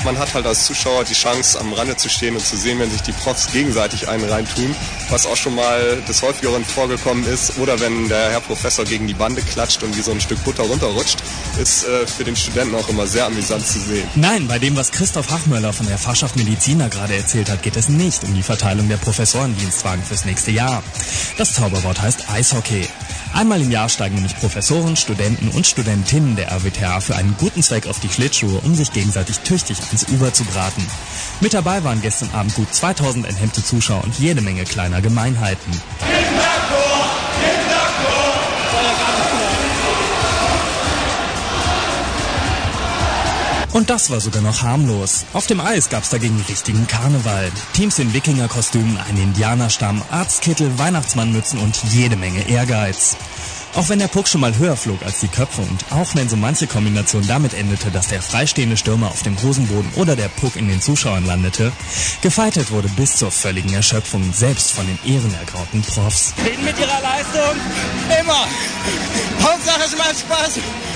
man hat halt als Zuschauer die Chance, am Rande zu stehen und zu sehen, wenn sich die Profs gegenseitig einen reintun, was auch schon mal des Häufigeren vorgekommen ist. Oder wenn der Herr Professor gegen die Bande klatscht und wie so ein Stück Butter runterrutscht, ist für den Studenten auch immer sehr amüsant zu sehen. Nein, bei dem, was Christoph Hachmöller von der Fachschaft Mediziner gerade erzählt hat, geht es nicht um die Verteilung der Professorendienstwagen fürs nächste Jahr. Das Zauberwort heißt Eishockey. Einmal im Jahr steigen nämlich Professoren, Studenten und Studentinnen der RWTH für einen guten Zweck auf die Schlittschuhe, um sich gegenseitig tüchtig ans Ufer zu braten. Mit dabei waren gestern Abend gut 2000 enthemmte Zuschauer und jede Menge kleiner Gemeinheiten. Und das war sogar noch harmlos. Auf dem Eis gab's dagegen richtigen Karneval. Teams in Wikingerkostümen, einen Indianerstamm, Arztkittel, Weihnachtsmannmützen und jede Menge Ehrgeiz. Auch wenn der Puck schon mal höher flog als die Köpfe und auch wenn so manche Kombination damit endete, dass der freistehende Stürmer auf dem Hosenboden oder der Puck in den Zuschauern landete, gefeitet wurde bis zur völligen Erschöpfung, selbst von den ehrenergrauten Profs. Reden mit ihrer Leistung? Immer! Hauptsache es macht Spaß!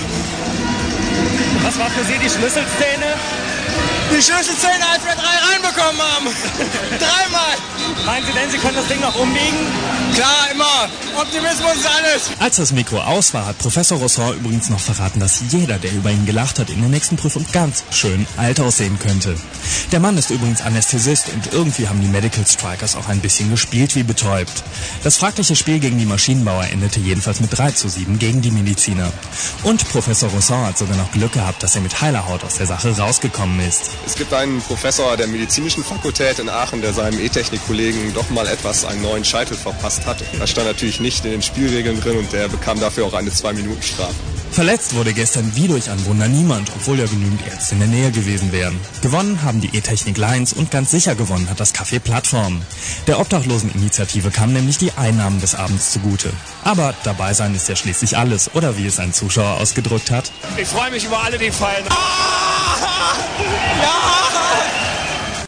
Was war für Sie die Schlüsselszene? Die Schlüsselszene, als wir 3 reinbekommen haben. 3-mal. Meinen Sie denn, Sie können das Ding noch umbiegen? Klar, immer. Optimismus ist alles. Als das Mikro aus war, hat Professor Rosson übrigens noch verraten, dass jeder, der über ihn gelacht hat, in der nächsten Prüfung ganz schön alt aussehen könnte. Der Mann ist übrigens Anästhesist und irgendwie haben die Medical Strikers auch ein bisschen gespielt wie betäubt. Das fragliche Spiel gegen die Maschinenbauer endete jedenfalls mit 3:7 gegen die Mediziner. Und Professor Rosson hat sogar noch Glück gehabt, dass er mit heiler Haut aus der Sache rausgekommen ist. Es gibt einen Professor der medizinischen Fakultät in Aachen, der seinem E-Technik-Kollegen doch mal etwas einen neuen Scheitel verpasst hat. Das stand natürlich nicht in den Spielregeln drin und der bekam dafür auch eine 2-Minuten-Strafe. Verletzt wurde gestern wie durch ein Wunder niemand, obwohl ja genügend Ärzte in der Nähe gewesen wären. Gewonnen haben die E-Technik Lions und ganz sicher gewonnen hat das Café Plattform. Der Obdachloseninitiative kamen nämlich die Einnahmen des Abends zugute. Aber dabei sein ist ja schließlich alles, oder wie es ein Zuschauer ausgedrückt hat. Ich freue mich über alle, die fallen. Ja!